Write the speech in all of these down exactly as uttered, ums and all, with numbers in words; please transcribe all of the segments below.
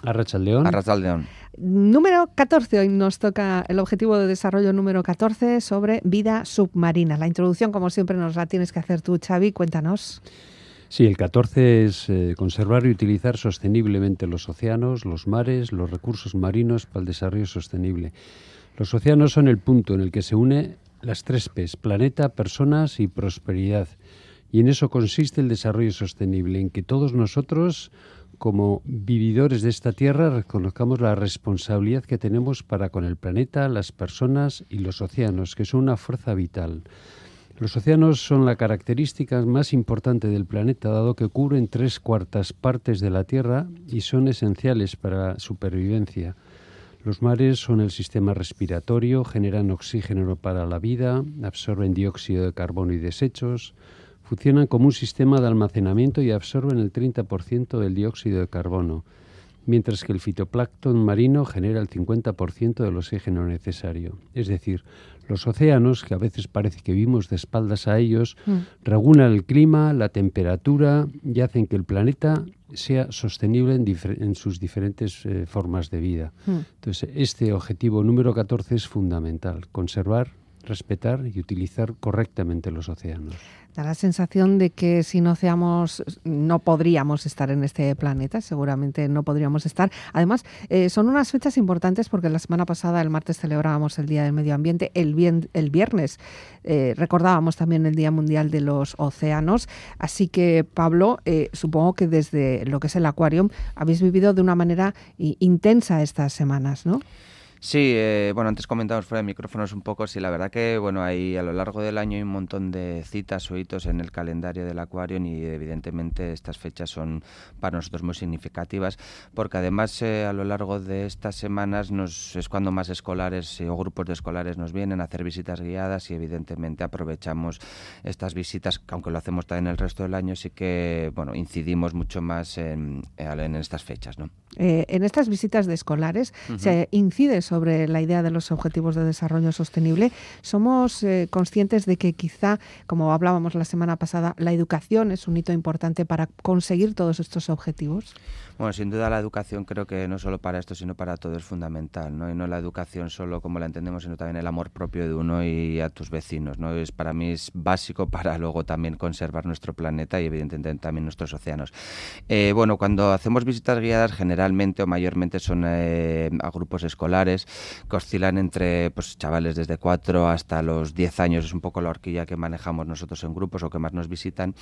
Arratsaldeón. Arratsaldeón. Número catorce, hoy nos toca el objetivo de desarrollo número catorce sobre vida submarina. La introducción, como siempre, nos la tienes que hacer tú, Xavi, cuéntanos. Sí, el catorce es eh, conservar y utilizar sosteniblemente los océanos, los mares, los recursos marinos para el desarrollo sostenible. Los océanos son el punto en el que se une las tres P's, planeta, personas y prosperidad. Y en eso consiste el desarrollo sostenible, en que todos nosotros, como vividores de esta tierra, reconozcamos la responsabilidad que tenemos para con el planeta, las personas y los océanos, que son una fuerza vital. Los océanos son la característica más importante del planeta, dado que cubren tres cuartas partes de la Tierra y son esenciales para la supervivencia. Los mares son el sistema respiratorio, generan oxígeno para la vida, absorben dióxido de carbono y desechos, funcionan como un sistema de almacenamiento y absorben el treinta por ciento del dióxido de carbono, mientras que el fitoplancton marino genera el cincuenta por ciento del oxígeno necesario. Es decir, los océanos, que a veces parece que vivimos de espaldas a ellos, mm. regulan el clima, la temperatura y hacen que el planeta sea sostenible en, difer- en sus diferentes eh, formas de vida. Mm. Entonces, este objetivo número catorce es fundamental, conservar, respetar y utilizar correctamente los océanos. Da la sensación de que sin océanos no podríamos estar en este planeta, seguramente no podríamos estar. Además, eh, son unas fechas importantes porque la semana pasada, el martes, celebrábamos el Día del Medio Ambiente, el, bien, el viernes eh, recordábamos también el Día Mundial de los Océanos. Así que, Pablo, eh, supongo que desde lo que es el Aquarium habéis vivido de una manera i- intensa estas semanas, ¿no? Sí, eh, bueno, antes comentamos fuera de micrófonos un poco, sí, la verdad que, bueno, hay a lo largo del año hay un montón de citas o hitos en el calendario del Aquarium y evidentemente estas fechas son para nosotros muy significativas porque además eh, a lo largo de estas semanas nos es cuando más escolares eh, o grupos de escolares nos vienen a hacer visitas guiadas y evidentemente aprovechamos estas visitas, que aunque lo hacemos también el resto del año, sí que, bueno, incidimos mucho más en, en estas fechas, ¿no? Eh, en estas visitas de escolares uh-huh. se incide sobre la idea de los objetivos de desarrollo sostenible. ¿Somos eh, conscientes de que quizá, como hablábamos la semana pasada, la educación es un hito importante para conseguir todos estos objetivos? Bueno, sin duda la educación creo que no solo para esto, sino para todo es fundamental, ¿no? Y no la educación solo como la entendemos, sino también el amor propio de uno y a tus vecinos, ¿no? Es, para mí es básico para luego también conservar nuestro planeta y evidentemente también nuestros océanos. Eh, bueno, cuando hacemos visitas guiadas generalmente o mayormente son eh, a grupos escolares que oscilan entre pues chavales desde cuatro hasta los diez años, es un poco la horquilla que manejamos nosotros en grupos o que más nos visitan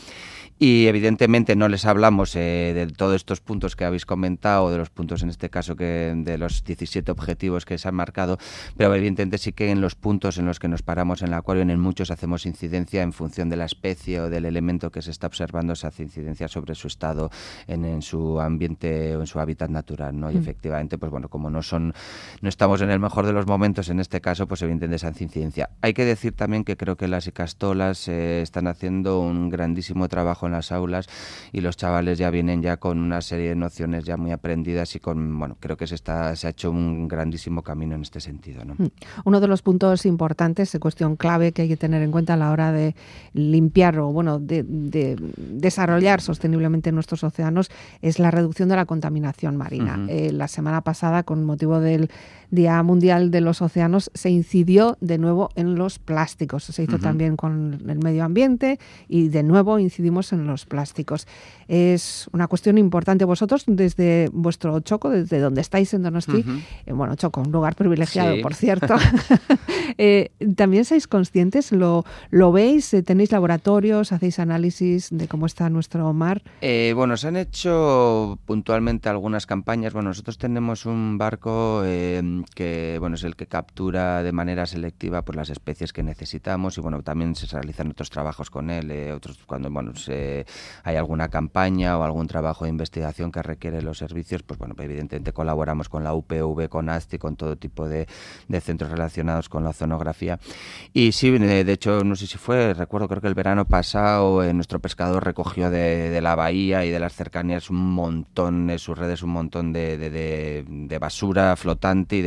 y evidentemente no les hablamos eh, de todos estos puntos que habéis comentado, de los puntos en este caso que de los diecisiete objetivos que se han marcado, pero evidentemente sí que en los puntos en los que nos paramos en el acuario, en muchos hacemos incidencia en función de la especie o del elemento que se está observando, se hace incidencia sobre su estado en, en su ambiente o en su hábitat natural, ¿no? Y mm. efectivamente, pues bueno, como no son, no estamos en el mejor de los momentos en este caso, pues evidentemente esa incidencia. Hay que decir también que creo que las icastolas eh, están haciendo un grandísimo trabajo en las aulas y los chavales ya vienen ya con una serie de nociones ya muy aprendidas y con, bueno, creo que se está se ha hecho un grandísimo camino en este sentido, ¿no? Uno de los puntos importantes, cuestión clave que hay que tener en cuenta a la hora de limpiar o, bueno, de, de desarrollar sosteniblemente nuestros océanos es la reducción de la contaminación marina. Uh-huh. Eh, la semana pasada, con motivo del Día Mundial de los Océanos, se incidió de nuevo en los plásticos. Se hizo uh-huh. también con el medio ambiente y de nuevo incidimos en los plásticos. Es una cuestión importante. Vosotros, desde vuestro Choco, desde donde estáis en Donosti, uh-huh. eh, bueno, Choco, un lugar privilegiado, sí. por cierto, eh, ¿también sois conscientes? ¿Lo, lo veis? ¿Tenéis laboratorios? ¿Hacéis análisis de cómo está nuestro mar? Eh, bueno, se han hecho puntualmente algunas campañas. Bueno, nosotros tenemos un barco eh, que, bueno, es el que captura de manera selectiva pues, las especies que necesitamos y, bueno, también se realizan otros trabajos con él, eh, otros cuando, bueno, se, hay alguna campaña o algún trabajo de investigación que requiere los servicios, pues, bueno, evidentemente colaboramos con la U P V, con ASTI, con todo tipo de, de centros relacionados con la oceanografía. Y sí, de, de hecho, no sé si fue, recuerdo, creo que el verano pasado eh, nuestro pescador recogió de, de la bahía y de las cercanías un montón, en sus redes, un montón de, de, de, de basura flotante y de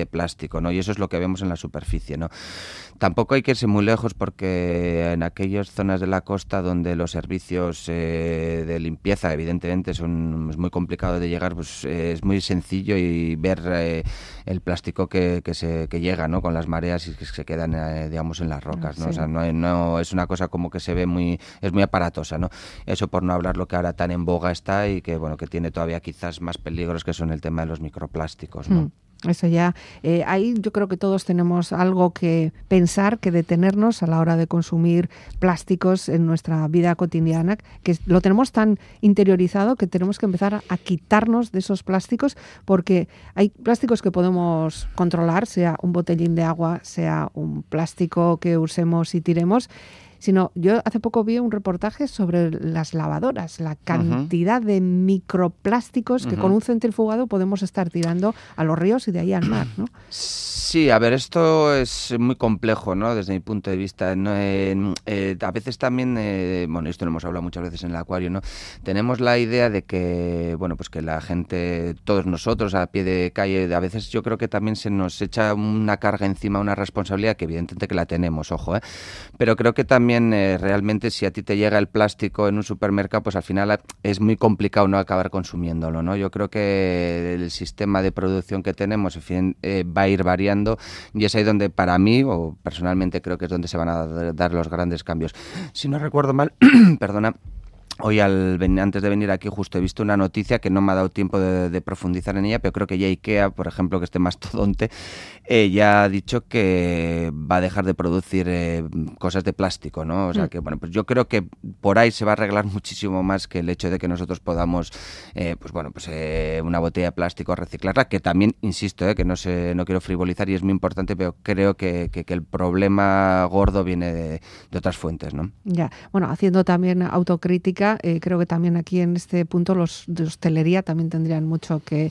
de plástico, ¿no? Y eso es lo que vemos en la superficie, ¿no? Tampoco hay que irse muy lejos porque en aquellas zonas de la costa donde los servicios eh, de limpieza evidentemente son es muy complicado de llegar, pues eh, es muy sencillo y ver eh, el plástico que, que se que llega, ¿no? Con las mareas y que se quedan eh, digamos en las rocas, ¿no? Sí. O sea, no, no es una cosa como que se ve muy es muy aparatosa, ¿no? Eso por no hablar lo que ahora tan en boga está y que bueno que tiene todavía quizás más peligros, que son el tema de los microplásticos, ¿no? Mm. Eso ya, eh, ahí yo creo que todos tenemos algo que pensar, que detenernos a la hora de consumir plásticos en nuestra vida cotidiana, que lo tenemos tan interiorizado que tenemos que empezar a, a quitarnos de esos plásticos, porque hay plásticos que podemos controlar, sea un botellín de agua, sea un plástico que usemos y tiremos, sino yo hace poco vi un reportaje sobre las lavadoras, la cantidad uh-huh. de microplásticos que uh-huh. con un centrifugado podemos estar tirando a los ríos y de ahí al mar, ¿no? Sí, a ver, esto es muy complejo, ¿no? Desde mi punto de vista. ¿no? Eh, eh, a veces también, eh, bueno, esto lo hemos hablado muchas veces en el acuario, ¿no? Tenemos la idea de que, bueno, pues que la gente, todos nosotros a pie de calle, a veces yo creo que también se nos echa una carga encima, una responsabilidad que evidentemente que la tenemos, ojo, ¿eh? Pero creo que también eh, realmente si a ti te llega el plástico en un supermercado, pues al final es muy complicado no acabar consumiéndolo, ¿no? Yo creo que el sistema de producción que tenemos, en fin, eh, va a ir variando y es ahí donde para mí, o personalmente creo que es donde se van a dar los grandes cambios. Si no recuerdo mal, perdona, hoy al antes de venir aquí justo he visto una noticia que no me ha dado tiempo de, de profundizar en ella, pero creo que ya IKEA, por ejemplo, que este mastodonte, eh, ya ha dicho que va a dejar de producir eh, cosas de plástico, ¿no? O sea que, bueno, pues yo creo que por ahí se va a arreglar muchísimo más que el hecho de que nosotros podamos, eh, pues bueno, pues eh, una botella de plástico reciclarla, que también, insisto, eh, que no sé, no quiero frivolizar y es muy importante, pero creo que, que, que el problema gordo viene de, de otras fuentes, ¿no? Ya, bueno, haciendo también autocrítica, Eh, creo que también aquí en este punto los de hostelería también tendrían mucho que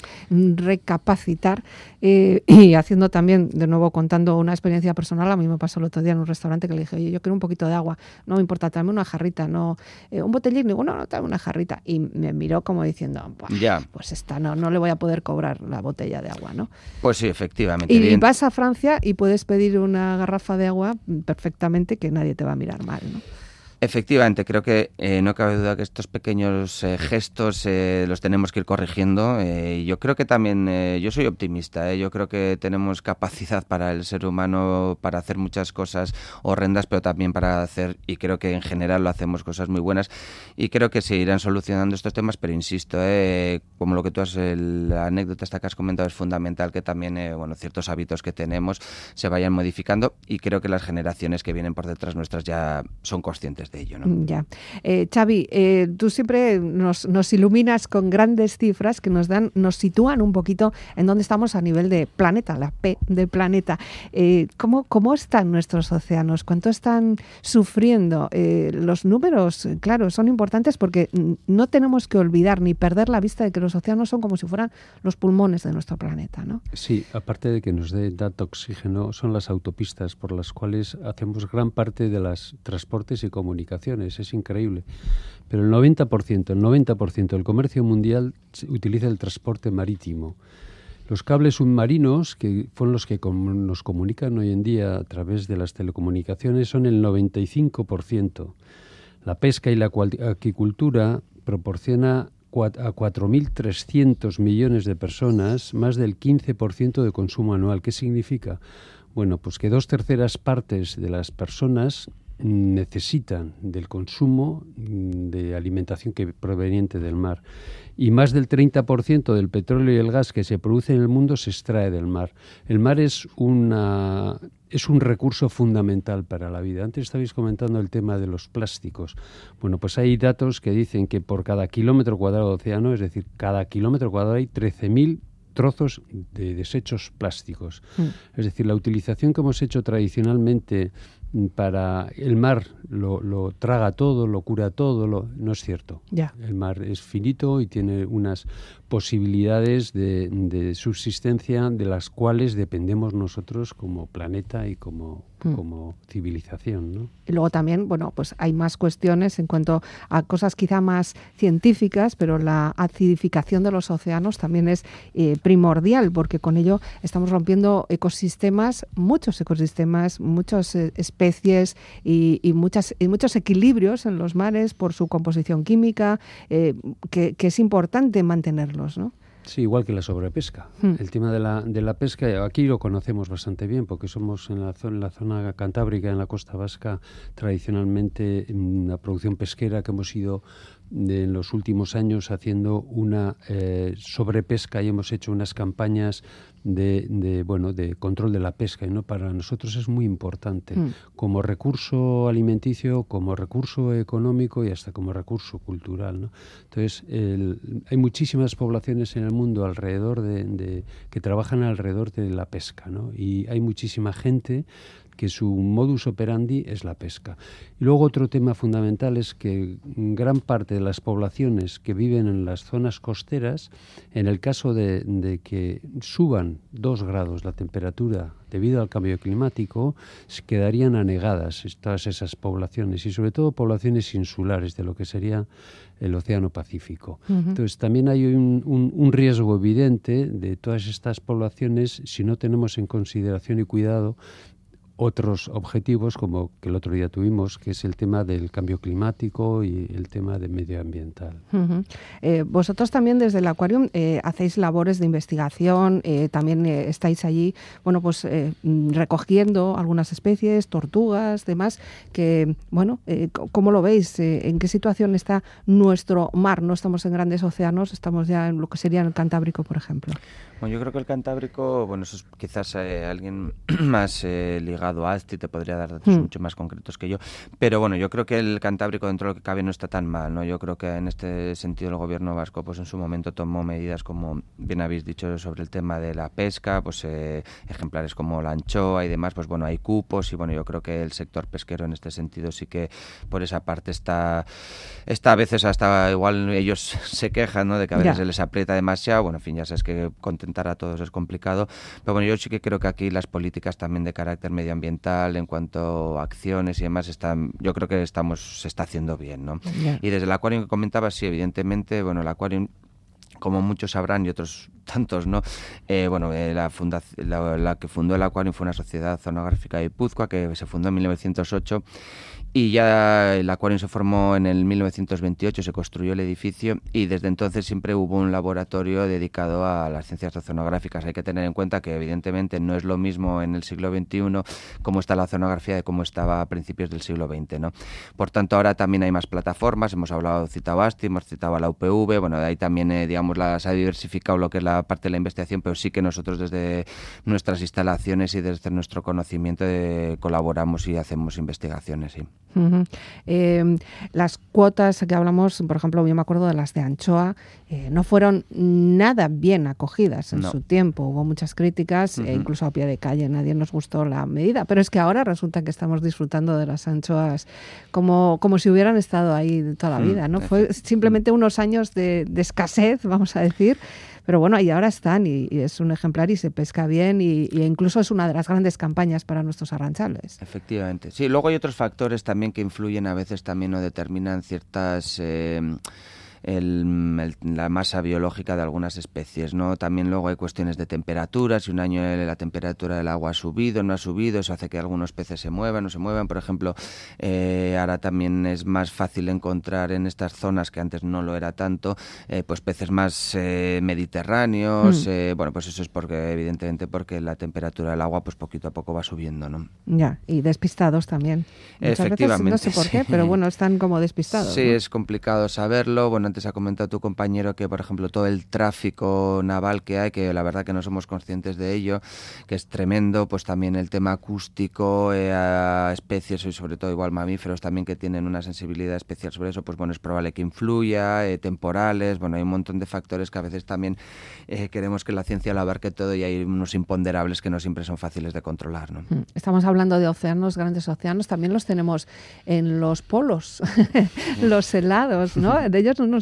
recapacitar eh, y haciendo también, de nuevo contando una experiencia personal, a mí me pasó el otro día en un restaurante que le dije, oye, yo quiero un poquito de agua, no me importa, tráeme una jarrita, no eh, un botellín, digo, no, no, tráeme una jarrita, y me miró como diciendo, ya. pues esta no, no le voy a poder cobrar la botella de agua, ¿no? Pues sí, efectivamente. Y bien. Vas a Francia y puedes pedir una garrafa de agua perfectamente que nadie te va a mirar mal, ¿no? Efectivamente, creo que eh, no cabe duda que estos pequeños eh, gestos eh, los tenemos que ir corrigiendo. Eh, yo creo que también, eh, yo soy optimista, eh, yo creo que tenemos capacidad para el ser humano para hacer muchas cosas horrendas, pero también para hacer, y creo que en general lo hacemos cosas muy buenas, y creo que se irán solucionando estos temas, pero insisto, eh, como lo que tú has, el, la anécdota esta que has comentado es fundamental, que también, eh, bueno, ciertos hábitos que tenemos se vayan modificando, y creo que las generaciones que vienen por detrás nuestras ya son conscientes de ello, ¿no? Ya. Eh, Xavi, eh, tú siempre nos, nos iluminas con grandes cifras que nos dan, nos sitúan un poquito en dónde estamos a nivel de planeta, la P de planeta. Eh, ¿cómo, ¿Cómo están nuestros océanos? ¿Cuánto están sufriendo? Eh, los números, claro, son importantes porque no tenemos que olvidar ni perder la vista de que los océanos son como si fueran los pulmones de nuestro planeta, ¿no? Sí, aparte de que nos dé dato oxígeno, son las autopistas por las cuales hacemos gran parte de los transportes y comunicaciones. Es increíble. Pero el noventa por ciento, el noventa por ciento del comercio mundial utiliza el transporte marítimo. Los cables submarinos, que son los que com- nos comunican hoy en día a través de las telecomunicaciones, son el noventa y cinco por ciento. La pesca y la acuicultura proporciona a cuatro mil trescientos millones de personas más del quince por ciento de consumo anual. ¿Qué significa? Bueno, pues que dos terceras partes de las personas necesitan del consumo de alimentación que proveniente del mar, y más del treinta por ciento del petróleo y el gas que se produce en el mundo se extrae del mar. El mar es una es un recurso fundamental para la vida. Antes estabais comentando el tema de los plásticos. Bueno, pues hay datos que dicen que por cada kilómetro cuadrado de océano, es decir, cada kilómetro cuadrado hay trece mil trozos de desechos plásticos. Mm. Es decir, la utilización que hemos hecho tradicionalmente para el mar lo, lo traga todo, lo cura todo, lo, no es cierto. Ya. El mar es finito y tiene unas posibilidades de, de subsistencia de las cuales dependemos nosotros como planeta y como, mm. como civilización, ¿no? Y luego también, bueno, pues hay más cuestiones en cuanto a cosas quizá más científicas, pero la acidificación de los océanos también es eh, primordial, porque con ello estamos rompiendo ecosistemas, muchos ecosistemas, muchas eh, especies y, y, muchas, y muchos equilibrios en los mares por su composición química, eh, que, que es importante mantenerlos, ¿no? Sí, igual que la sobrepesca. Hmm. El tema de la, de la pesca, aquí lo conocemos bastante bien, porque somos en la zona, en la zona cantábrica, en la costa vasca, tradicionalmente una producción pesquera que hemos ido de, en los últimos años haciendo una eh, sobrepesca y hemos hecho unas campañas de, de bueno de control de la pesca, y no para nosotros es muy importante mm. como recurso alimenticio, como recurso económico y hasta como recurso cultural, ¿no? Entonces el, hay muchísimas poblaciones en el mundo alrededor de, de que trabajan alrededor de la pesca, ¿no? Y hay muchísima gente que su modus operandi es la pesca. Y luego otro tema fundamental es que gran parte de las poblaciones que viven en las zonas costeras, en el caso de, de que suban dos grados la temperatura debido al cambio climático, quedarían anegadas todas esas poblaciones, y sobre todo poblaciones insulares de lo que sería el Océano Pacífico. Uh-huh. Entonces también hay un, un, un riesgo evidente de todas estas poblaciones si no tenemos en consideración y cuidado otros objetivos como que el otro día tuvimos, que es el tema del cambio climático y el tema de medioambiental. Uh-huh. Eh, vosotros también desde el Aquarium eh, hacéis labores de investigación, eh, también eh, estáis allí, bueno, pues eh, recogiendo algunas especies, tortugas, demás, que, bueno, eh, ¿cómo lo veis? Eh, ¿En qué situación está nuestro mar? No estamos en grandes océanos, estamos ya en lo que sería el Cantábrico, por ejemplo. Bueno, yo creo que el Cantábrico, bueno, eso es quizás eh, alguien más eh, ligado a Asti te podría dar datos mm. mucho más concretos que yo, pero bueno, yo creo que el Cantábrico dentro de lo que cabe no está tan mal, ¿no? Yo creo que en este sentido el gobierno vasco pues en su momento tomó medidas, como bien habéis dicho, sobre el tema de la pesca, pues eh, ejemplares como la anchoa y demás, pues bueno, hay cupos y bueno, yo creo que el sector pesquero en este sentido sí que por esa parte está, está a veces hasta igual ellos se quejan, ¿no? De que a veces yeah. se les aprieta demasiado, bueno, en fin, ya sabes que contentar a todos es complicado, pero bueno, yo sí que creo que aquí las políticas también de carácter medioambiental en cuanto a acciones y demás están, yo creo que estamos se está haciendo bien, ¿no? Yeah. Y desde el Aquarium que comentabas, sí, evidentemente, bueno, el Aquarium, como muchos sabrán y otros tantos, ¿no? Eh, bueno, eh, la, fundación, la, la que fundó el Aquarium fue una sociedad oceanográfica de Guipúzcoa que se fundó en mil novecientos ocho. Y ya el Aquarium se formó en el mil novecientos veintiocho, se construyó el edificio y desde entonces siempre hubo un laboratorio dedicado a las ciencias oceanográficas. Hay que tener en cuenta que evidentemente no es lo mismo en el siglo veintiuno cómo está la oceanografía de cómo estaba a principios del siglo veinte, ¿no? Por tanto, ahora también hay más plataformas, hemos hablado, citado a Asti, hemos citado a la U P V, bueno, de ahí también, eh, digamos, la, se ha diversificado lo que es la parte de la investigación, pero sí que nosotros desde nuestras instalaciones y desde nuestro conocimiento eh, colaboramos y hacemos investigaciones, sí. Uh-huh. Eh, las cuotas que hablamos, por ejemplo, yo me acuerdo de las de anchoa, eh, no fueron nada bien acogidas en no. su tiempo. Hubo muchas críticas, uh-huh. e incluso a pie de calle, nadie nos gustó la medida. Pero es que ahora resulta que estamos disfrutando de las anchoas como, como si hubieran estado ahí toda la vida, ¿no? Uh-huh. Fue simplemente unos años de, de escasez, vamos a decir. Pero bueno, y ahora están y, y es un ejemplar y se pesca bien y, y incluso es una de las grandes campañas para nuestros arranchales. Efectivamente. Sí, luego hay otros factores también que influyen a veces también o determinan ciertas... Eh, El, el, la masa biológica de algunas especies, ¿no? También luego hay cuestiones de temperatura, si un año la temperatura del agua ha subido, no ha subido, eso hace que algunos peces se muevan o se muevan. Por ejemplo, eh, ahora también es más fácil encontrar en estas zonas, que antes no lo era tanto, eh, pues peces más eh, mediterráneos, mm. eh, bueno, pues eso es porque, evidentemente, porque la temperatura del agua pues poquito a poco va subiendo, ¿no? Ya, y despistados también. Muchas Efectivamente. Veces, no sé por qué, sí. pero bueno, están como despistados. Sí, ¿no? Es complicado saberlo. Bueno, antes ha comentado tu compañero que, por ejemplo, todo el tráfico naval que hay, que la verdad que no somos conscientes de ello, que es tremendo, pues también el tema acústico, eh, a especies y sobre todo igual mamíferos también que tienen una sensibilidad especial sobre eso, pues bueno, es probable que influya, eh, temporales, bueno, hay un montón de factores que a veces también eh, queremos que la ciencia lo abarque todo y hay unos imponderables que no siempre son fáciles de controlar, ¿no? Estamos hablando de océanos, grandes océanos, también los tenemos en los polos, los helados, ¿no? De ellos no nos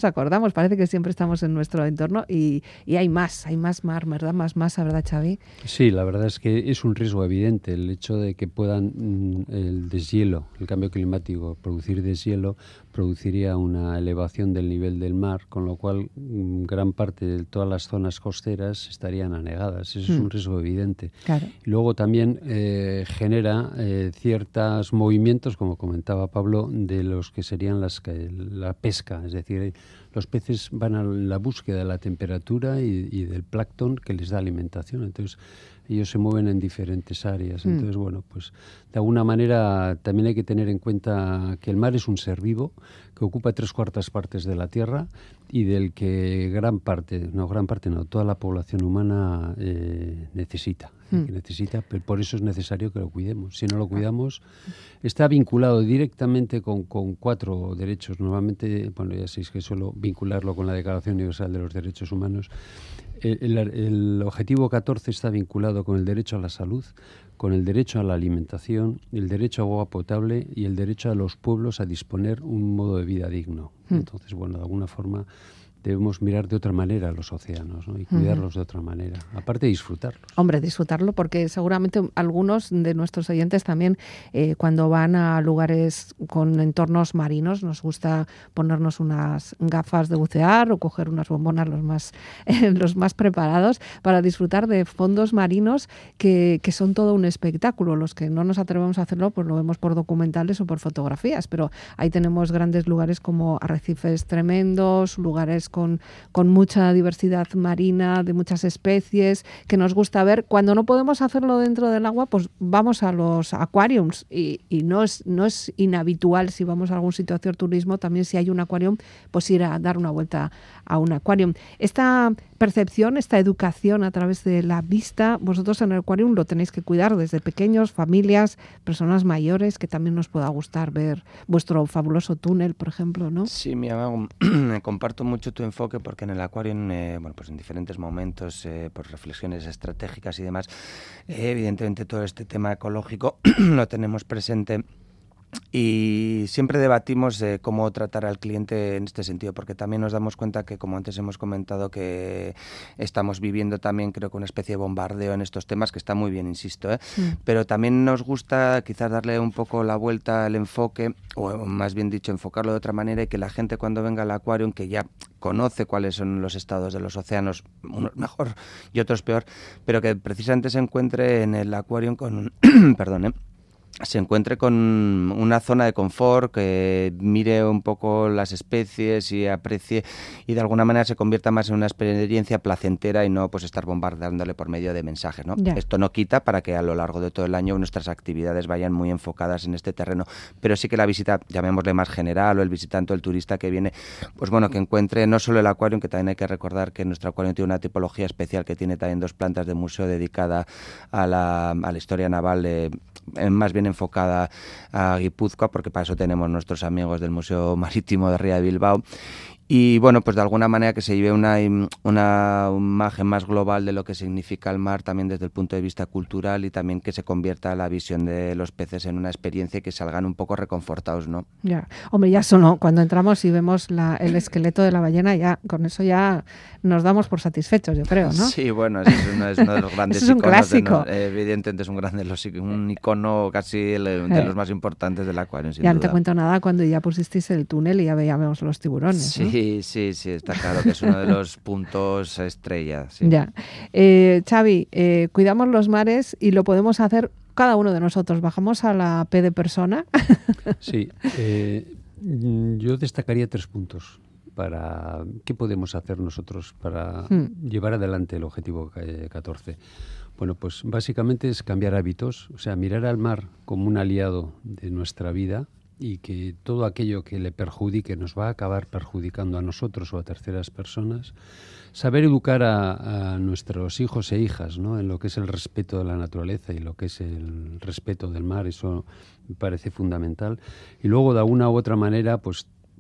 nos acordamos, parece que siempre estamos en nuestro entorno y, y hay más, hay más mar, ¿verdad? Más masa, ¿verdad, Xavi? Sí, la verdad es que es un riesgo evidente el hecho de que puedan mm, el deshielo, el cambio climático, producir deshielo, produciría una elevación del nivel del mar, con lo cual mm, gran parte de todas las zonas costeras estarían anegadas. Eso mm. es un riesgo evidente. Claro. Y luego también eh, genera eh, ciertos movimientos, como comentaba Pablo, de los que serían las, la pesca, es decir, los peces van a la búsqueda de la temperatura y, y del plancton que les da alimentación. Entonces, ellos se mueven en diferentes áreas. Entonces, mm. bueno, pues de alguna manera también hay que tener en cuenta que el mar es un ser vivo que ocupa tres cuartas partes de la Tierra y del que gran parte, no gran parte, no, toda la población humana eh, necesita. Mm. Que necesita, pero por eso es necesario que lo cuidemos. Si no lo cuidamos, está vinculado directamente con, con cuatro derechos. Normalmente, bueno, ya sabéis que suelo vincularlo con la Declaración Universal de los Derechos Humanos. El, el, el objetivo catorce está vinculado con el derecho a la salud, con el derecho a la alimentación, el derecho a agua potable y el derecho a los pueblos a disponer un modo de vida digno. Mm. Entonces, bueno, de alguna forma debemos mirar de otra manera a los océanos, ¿no? Y cuidarlos uh-huh. de otra manera, aparte de disfrutarlos. Hombre, disfrutarlo, porque seguramente algunos de nuestros oyentes también, eh, cuando van a lugares con entornos marinos, nos gusta ponernos unas gafas de bucear o coger unas bombonas los más, eh, los más preparados para disfrutar de fondos marinos que, que son todo un espectáculo. Los que no nos atrevemos a hacerlo, pues lo vemos por documentales o por fotografías, pero ahí tenemos grandes lugares como arrecifes tremendos, lugares Con, con mucha diversidad marina, de muchas especies, que nos gusta ver. Cuando no podemos hacerlo dentro del agua, pues vamos a los aquariums y, y no es, no es inhabitual, si vamos a algún sitio a hacer turismo, también si hay un aquarium, pues ir a dar una vuelta a un aquarium. Esta percepción, esta educación a través de la vista, vosotros en el aquarium lo tenéis que cuidar desde pequeños, familias, personas mayores, que también nos pueda gustar ver vuestro fabuloso túnel, por ejemplo, ¿no? Sí, mi amigo, comparto mucho tu enfoque, porque en el aquarium, eh, bueno, pues en diferentes momentos, eh, por reflexiones estratégicas y demás, eh, evidentemente todo este tema ecológico lo tenemos presente. Y siempre debatimos eh, cómo tratar al cliente en este sentido, porque también nos damos cuenta que, como antes hemos comentado, que estamos viviendo también, creo que una especie de bombardeo en estos temas, que está muy bien, insisto, ¿eh? Mm. Pero también nos gusta quizás darle un poco la vuelta al enfoque, o más bien dicho, enfocarlo de otra manera, y que la gente cuando venga al aquarium, que ya conoce cuáles son los estados de los océanos, unos mejor y otros peor, pero que precisamente se encuentre en el aquarium con un... perdón, ¿eh? se encuentre con una zona de confort, que mire un poco las especies y aprecie, y de alguna manera se convierta más en una experiencia placentera y no pues estar bombardeándole por medio de mensajes, ¿no? Yeah. Esto no quita para que a lo largo de todo el año nuestras actividades vayan muy enfocadas en este terreno, pero sí que la visita, llamémosle más general, o el visitante o el turista que viene, pues bueno, que encuentre no solo el acuario, que también hay que recordar que nuestro acuario tiene una tipología especial, que tiene también dos plantas de museo dedicada a la, a la historia naval, de, más bien enfocada a Guipúzcoa, porque para eso tenemos nuestros amigos del Museo Marítimo de Ría de Bilbao. Y bueno, pues de alguna manera que se lleve una, una imagen más global de lo que significa el mar, también desde el punto de vista cultural, y también que se convierta la visión de los peces en una experiencia y que salgan un poco reconfortados, ¿no? Ya, hombre, ya solo cuando entramos y vemos la, el esqueleto de la ballena, ya con eso ya nos damos por satisfechos, yo creo, ¿no? Sí, bueno, ese es uno, es uno de los grandes es un iconos. Clásico. De, no, evidentemente es un grande, los, un icono casi el, de eh. los más importantes del acuario, sin Ya duda. no te cuento nada cuando ya pusisteis el túnel y ya veíamos los tiburones, Sí, ¿no? sí, sí, está claro que es uno de los puntos estrella. Sí. Ya. Eh, Xavi, eh, cuidamos los mares y lo podemos hacer cada uno de nosotros. Bajamos a la P de persona. Sí, eh, yo destacaría tres puntos para qué podemos hacer nosotros para hmm. llevar adelante el objetivo catorce. Bueno, pues básicamente es cambiar hábitos, o sea, mirar al mar como un aliado de nuestra vida, y que todo aquello que le perjudique nos va a acabar perjudicando a nosotros o a terceras personas. Saber educar a, a nuestros hijos e hijas, ¿no?, en lo que es el respeto de la naturaleza y lo que es el respeto del mar, eso me parece fundamental. Y luego, de alguna u otra manera, pues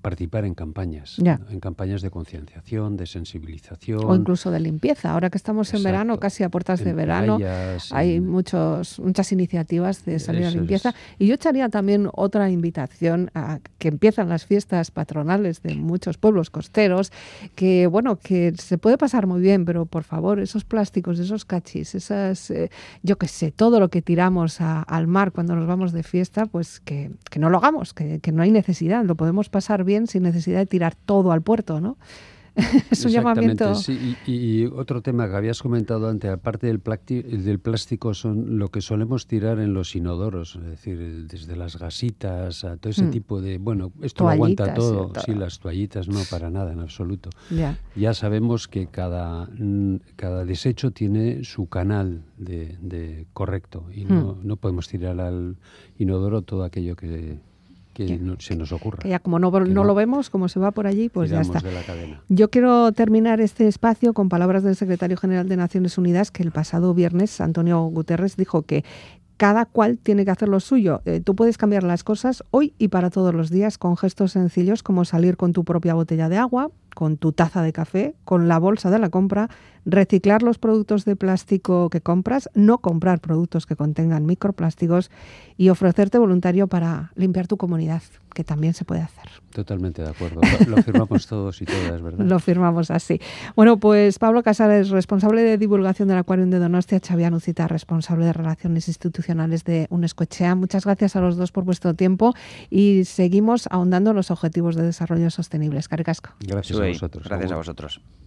participar en campañas, Ya. ¿no? En campañas de concienciación, de sensibilización. O incluso de limpieza. Ahora que estamos en Exacto. verano, casi a puertas En de verano, playas, hay en- muchos, muchas iniciativas de salir a Eso limpieza. es. Y yo echaría también otra invitación a que empiezan las fiestas patronales de muchos pueblos costeros, que bueno, que se puede pasar muy bien, pero por favor, esos plásticos, esos cachis, esas, eh, yo qué sé, todo lo que tiramos a- al mar cuando nos vamos de fiesta, pues que, que no lo hagamos, que, que no hay necesidad, lo podemos pasar bien sin necesidad de tirar todo al puerto, ¿no? Es un Exactamente, llamamiento. sí. Y, y otro tema que habías comentado antes, aparte del, placti- del plástico, son lo que solemos tirar en los inodoros, es decir, desde las gasitas a todo ese Mm. tipo de... Bueno, esto lo aguanta Toallitas y todo. todo. Sí, las toallitas no, para nada, en absoluto. Ya. Ya sabemos que cada, mm, cada desecho tiene su canal de, de correcto y no, no podemos tirar al inodoro todo aquello que, que Que- no- se nos ocurra. Que ya como no, Que no no. lo vemos, como se va por allí, pues ya Tiramos está. de la cadena. Yo quiero terminar este espacio con palabras del secretario general de Naciones Unidas, que el pasado viernes Antonio Guterres dijo que cada cual tiene que hacer lo suyo. Eh, tú puedes cambiar las cosas hoy y para todos los días con gestos sencillos como salir con tu propia botella de agua, con tu taza de café, con la bolsa de la compra, reciclar los productos de plástico que compras, no comprar productos que contengan microplásticos y ofrecerte voluntario para limpiar tu comunidad, que también se puede hacer. Totalmente de acuerdo. Lo, lo firmamos todos y todas, ¿verdad? Lo firmamos así. Bueno, pues Pablo Casares, responsable de divulgación del Acuarium de Donostia, Xabián Ucita, responsable de relaciones institucionales de UNESCO-Echea. Muchas gracias a los dos por vuestro tiempo y seguimos ahondando en los objetivos de desarrollo sostenible. Eskerrik asko. Gracias a Zuei, vosotros. Gracias a Agur. vosotros.